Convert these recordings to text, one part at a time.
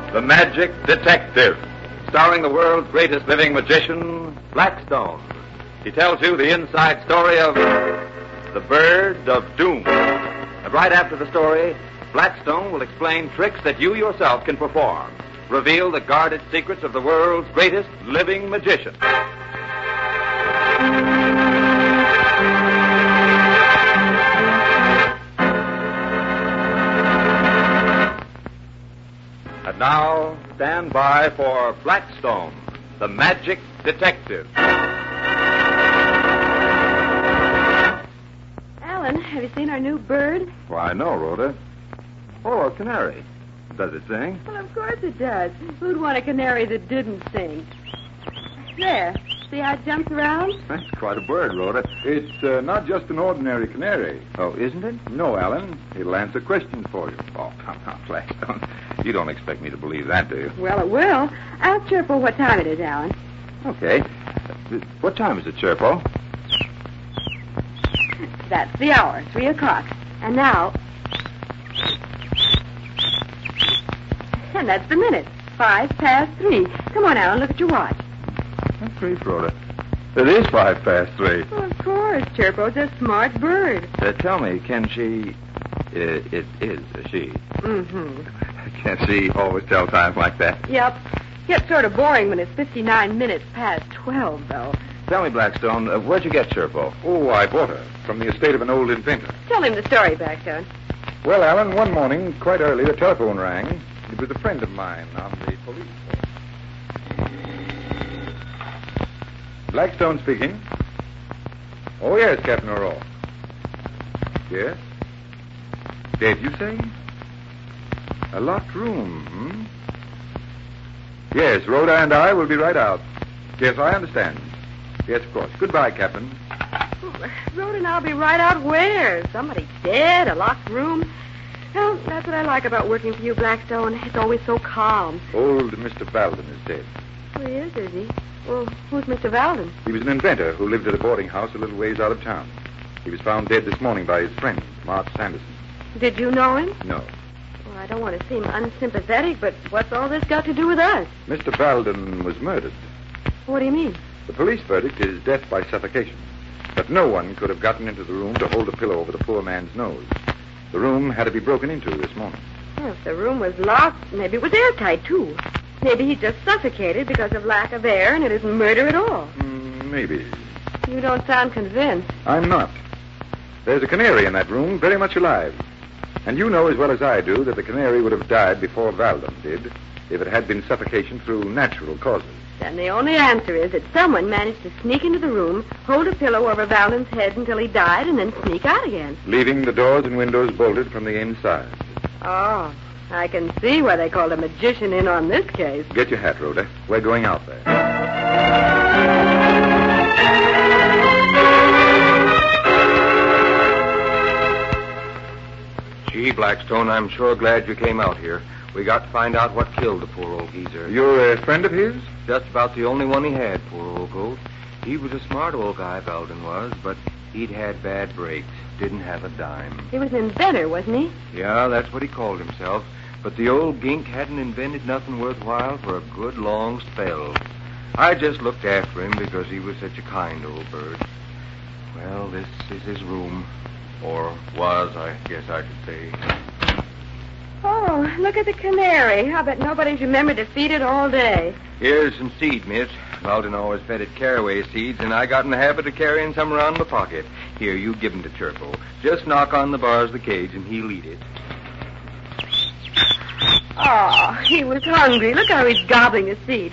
The Magic Detective, starring the world's greatest living magician, Blackstone. He tells you the inside story of the Bird of Doom. And right after the story, Blackstone will explain tricks that you yourself can perform, reveal the guarded secrets of the world's greatest living magician. And now, stand by for Blackstone, the Magic Detective. Alan, have you seen our new bird? Why, no, Rhoda. Oh, a canary. Does it sing? Well, of course it does. Who'd want a canary that didn't sing? There. See how it jumps around? That's quite a bird, Rhoda. It's not just an ordinary canary. Oh, isn't it? No, Alan. It'll answer questions for you. Oh, come on, Blackstone. You don't expect me to believe that, do you? Well, it will. Ask Chirpo what time it is, Alan. Okay. What time is it, Chirpo? That's the hour, 3 o'clock. And now... And that's the minute, 3:05. Come on, Alan, look at your watch. That's great, Rhoda. It is 3:05. Well, of course, Chirpo's a smart bird. Tell me, can she... It is a she. Mm-hmm. Can't she always tell times like that? Yep. Gets sort of boring when it's 59 minutes past 12, though. Tell me, Blackstone, where'd you get Chirpo? Oh, I bought her from the estate of an old inventor. Tell him the story, Blackstone. Well, Alan, one morning, quite early, the telephone rang. It was a friend of mine on the police force. Blackstone speaking. Oh, yes, Captain O'Rourke. Yes? Dead, you say? A locked room, Yes, Rhoda and I will be right out. Yes, I understand. Yes, of course. Goodbye, Captain. Rhoda and I'll be right out where? Somebody dead, a locked room. Well, that's what I like about working for you, Blackstone. It's always so calm. Old Mr. Valden is dead. Oh, he is he? Well, who's Mr. Valden? He was an inventor who lived at a boarding house a little ways out of town. He was found dead this morning by his friend, Mark Sanderson. Did you know him? No. Well, I don't want to seem unsympathetic, but what's all this got to do with us? Mr. Valden was murdered. What do you mean? The police verdict is death by suffocation. But no one could have gotten into the room to hold a pillow over the poor man's nose. The room had to be broken into this morning. Well, if the room was locked, maybe it was airtight, too. Maybe he just suffocated because of lack of air, and it isn't murder at all. Maybe. You don't sound convinced. I'm not. There's a canary in that room, very much alive. And you know as well as I do that the canary would have died before Valden did if it had been suffocation through natural causes. Then the only answer is that someone managed to sneak into the room, hold a pillow over Valden's head until he died, and then sneak out again. Leaving the doors and windows bolted from the inside. Oh, I can see why they called a magician in on this case. Get your hat, Rhoda. We're going out there. Gee, Blackstone, I'm sure glad you came out here. We got to find out what killed the poor old geezer. You're a friend of his? Just about the only one he had, poor old goat. He was a smart old guy, Valden was, but he'd had bad breaks. Didn't have a dime. He was an inventor, wasn't he? Yeah, that's what he called himself. But the old gink hadn't invented nothing worthwhile for a good long spell. I just looked after him because he was such a kind old bird. Well, this is his room. Or was, I guess I should say. Oh, look at the canary. I bet nobody's remembered to feed it all day. Here's some seed, miss. Valden always fed it caraway seeds, and I got in the habit of carrying some around in my pocket. Here, you give 'em to Chirpo. Just knock on the bars of the cage, and he'll eat it. Oh, he was hungry. Look how he's gobbling his seed.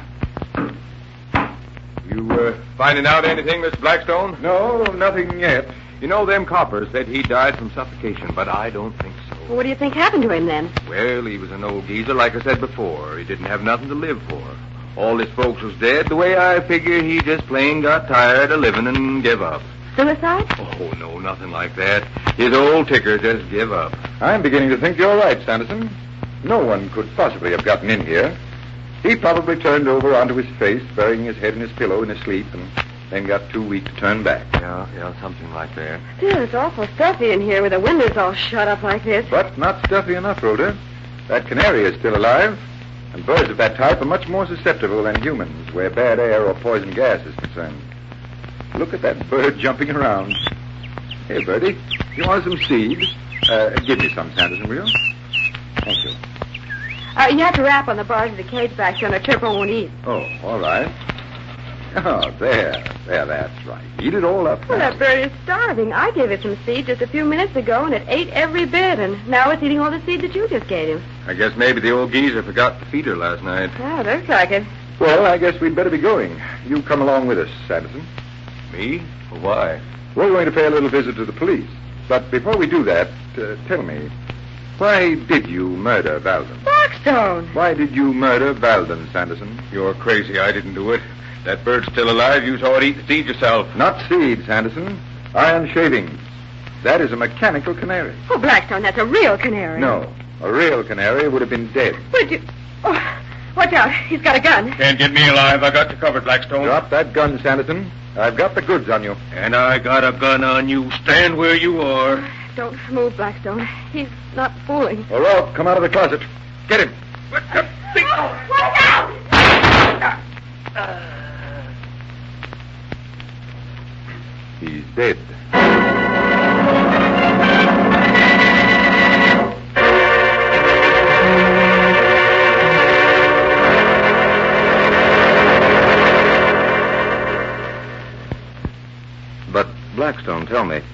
You, finding out anything, Mr. Blackstone? No, nothing yet. You know, them coppers said he died from suffocation, but I don't think so. Well, what do you think happened to him, then? Well, he was an old geezer, like I said before. He didn't have nothing to live for. All his folks was dead. The way I figure, he just plain got tired of living and give up. Suicide? Oh, no, nothing like that. His old ticker just give up. I'm beginning to think you're right, Sanderson. No one could possibly have gotten in here. He probably turned over onto his face, burying his head in his pillow in his sleep, and then got too weak to turn back. Yeah, something like that. Still, it's awful stuffy in here with the windows all shut up like this. But not stuffy enough, Rhoda. That canary is still alive. And birds of that type are much more susceptible than humans where bad air or poison gas is concerned. Look at that bird jumping around. Hey, Birdie, you want some seed? Give me some, Sanderson, will you? Thank you. You have to rap on the bars of the cage back there, and a Turbo won't eat. Oh, all right. Oh, there, that's right. Eat it all up. Well, that bird is starving. I gave it some seed just a few minutes ago, and it ate every bit, and now it's eating all the seed that you just gave him. I guess maybe the old geezer forgot to feed her last night. Oh, looks like it. Well, I guess we'd better be going. You come along with us, Sanderson. Me? Why? We're going to pay a little visit to the police. But before we do that, tell me, why did you murder Valden? Blackstone! Why did you murder Valden, Sanderson? You're crazy. I didn't do it. That bird's still alive. You saw it eat the seed yourself. Not seeds, Sanderson. Iron shavings. That is a mechanical canary. Oh, Blackstone, that's a real canary. No, a real canary would have been dead. Would you... Oh, watch out. He's got a gun. Can't get me alive. I got you covered, Blackstone. Drop that gun, Sanderson. I've got the goods on you. And I got a gun on you. Stand where you are. Don't move, Blackstone. He's not fooling. All right, come out of the closet. Get him. Watch out! He's dead. But, Blackstone, tell me.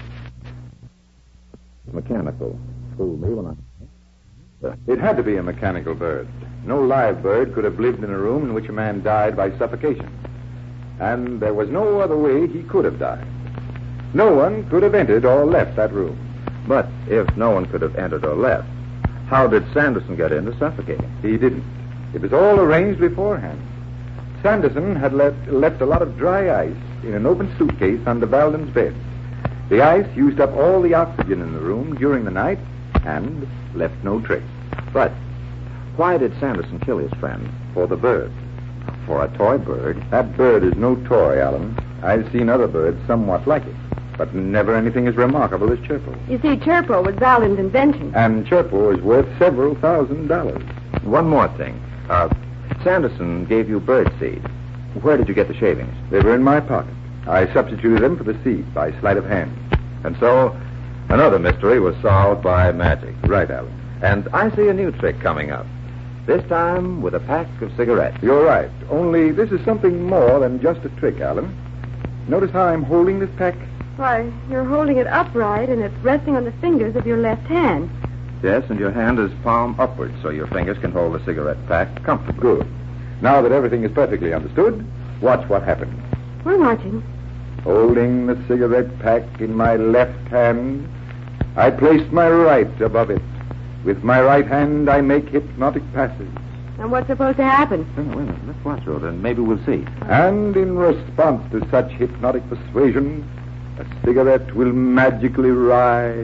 Mechanical. Fooled me when I... It had to be a mechanical bird. No live bird could have lived in a room in which a man died by suffocation. And there was no other way he could have died. No one could have entered or left that room. But if no one could have entered or left, how did Sanderson get in to suffocate him? He didn't. It was all arranged beforehand. Sanderson had left a lot of dry ice in an open suitcase under Valden's bed. The ice used up all the oxygen in the room during the night and left no trace. But why did Sanderson kill his friend? For the bird. For a toy bird? That bird is no toy, Alan. I've seen other birds somewhat like it, but never anything as remarkable as Chirpo. You see, Chirpo was Valden's invention. And Chirpo is worth several $1,000s. One more thing. Sanderson gave you bird seed. Where did you get the shavings? They were in my pocket. I substituted them for the seed by sleight of hand. And so, another mystery was solved by magic. Right, Alan. And I see a new trick coming up. This time with a pack of cigarettes. You're right. Only this is something more than just a trick, Alan. Notice how I'm holding this pack? Why, you're holding it upright, and it's resting on the fingers of your left hand. Yes, and your hand is palm upward, so your fingers can hold the cigarette pack comfortably. Good. Now that everything is perfectly understood, watch what happens. We're watching. Holding the cigarette pack in my left hand, I placed my right above it. With my right hand, I make hypnotic passes. And what's supposed to happen? Wait a minute. Let's watch, Rhoda, and maybe we'll see. And in response to such hypnotic persuasion, a cigarette will magically rise.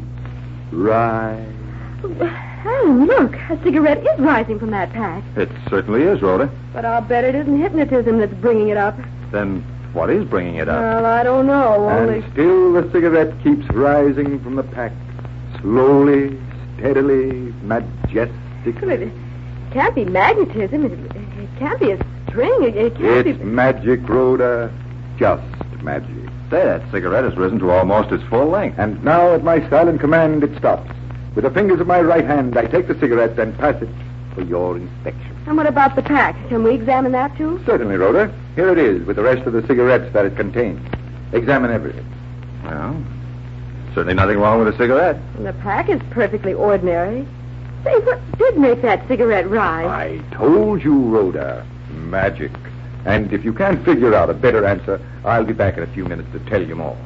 Alan, look. A cigarette is rising from that pack. It certainly is, Rhoda. But I'll bet it isn't hypnotism that's bringing it up. Then what is bringing it up? Well, I don't know. Only... And still the cigarette keeps rising from the pack. Slowly, steadily, majestically. It can't be magnetism. It can't be a string. It can't be... It's magic, Rhoda. Just magic. Say, that cigarette has risen to almost its full length. And now, at my silent command, it stops. With the fingers of my right hand, I take the cigarette and pass it for your inspection. And what about the pack? Can we examine that, too? Certainly, Rhoda. Here it is, with the rest of the cigarettes that it contains. Examine everything. Well, certainly nothing wrong with a cigarette. And the pack is perfectly ordinary. Say, what did make that cigarette rise? I told you, Rhoda. Magic. And if you can't figure out a better answer, I'll be back in a few minutes to tell you more.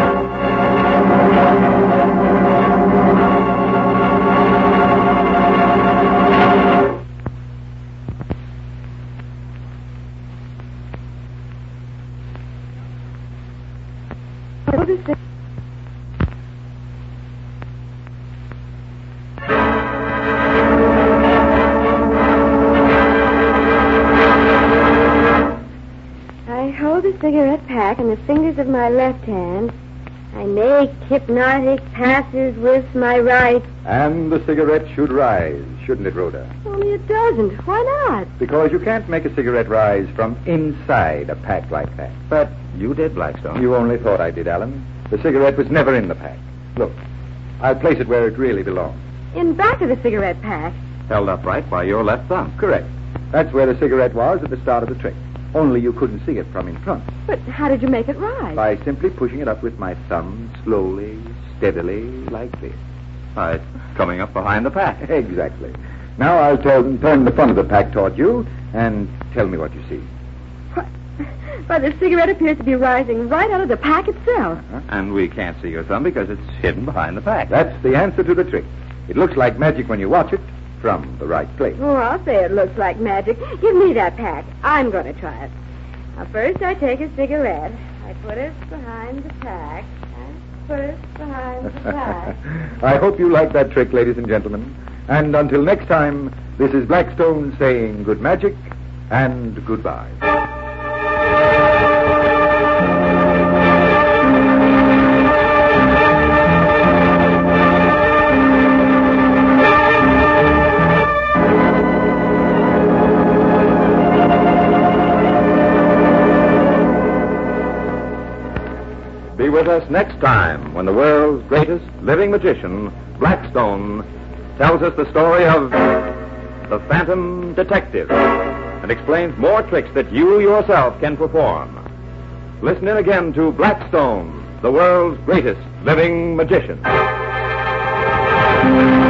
Cigarette pack in the fingers of my left hand. I make hypnotic passes with my right. And the cigarette should rise, shouldn't it, Rhoda? Only it doesn't. Why not? Because you can't make a cigarette rise from inside a pack like that. But you did, Blackstone. You only thought I did, Alan. The cigarette was never in the pack. Look, I'll place it where it really belongs. In back of the cigarette pack. Held upright by your left thumb. Correct. That's where the cigarette was at the start of the trick. Only you couldn't see it from in front. But how did you make it rise? By simply pushing it up with my thumb slowly, steadily, like this. By coming up behind the pack. Exactly. Now I'll turn the front of the pack toward you and tell me what you see. Why, the cigarette appears to be rising right out of the pack itself. And we can't see your thumb because it's hidden behind the pack. That's the answer to the trick. It looks like magic when you watch it from the right place. Oh, I'll say it looks like magic. Give me that pack. I'm going to try it. Now, first I take a cigarette. I put it behind the pack. I put it behind the pack. I hope you like that trick, ladies and gentlemen. And until next time, this is Blackstone saying good magic and goodbye. Be with us next time when the world's greatest living magician, Blackstone, tells us the story of the Phantom Detective and explains more tricks that you yourself can perform. Listen in again to Blackstone, the world's greatest living magician.